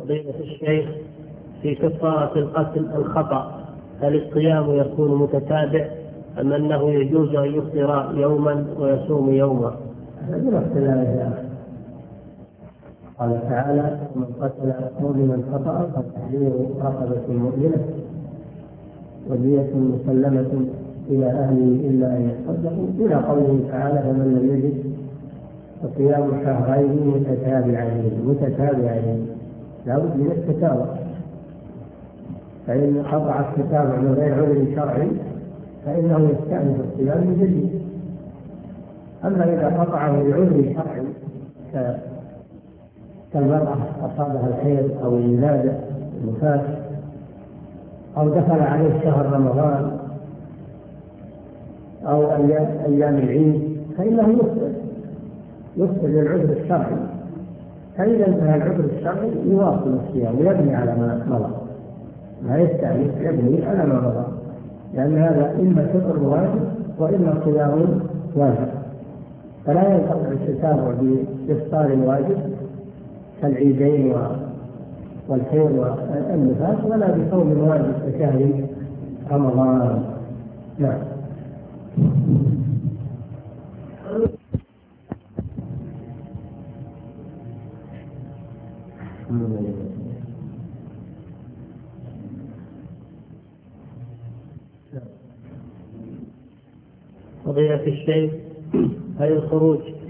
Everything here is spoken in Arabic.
فضيلة الشيخ، في كفارة القتل الخطأ هل الصيام يكون متتابع أم أنه يجوز أن يفطر يوما ويصوم يوما؟ هذا اختلاف. قال تعالى: من قتل مؤمنا خطأ فتحرير رقبة مؤمنة ودية مسلمة إلى أهله إلا أن يصدقوا، إلى قوله تعالى: فمن لم يجد فصيام شهرين متتابعين لا بد من التتابع، فإن قطع التتابع من غير عذر شرعي فإنه يستأنف الصيام من جديد. أما إذا قطعه بعذر شرعي كالمرأة أصابها الحيض أو الولادة النفاس أو دخل عليه شهر رمضان أو أيام العيد فإنه يفطر للعذر الشرعي، فإذا انتهى العذر الشرعي يواصل الصيام ويبني على ما مضى، ما يستأنف، يبني على ما مضى، لأن هذا إما فطر واجب وإما صيام واجب، فلا ينقطع التتابع بإفطار واجب كالعيدين والحيض والنفاس ولا بصوم واجب كشهر رمضان. نعم. فضيلة الشيخ، هل الخروج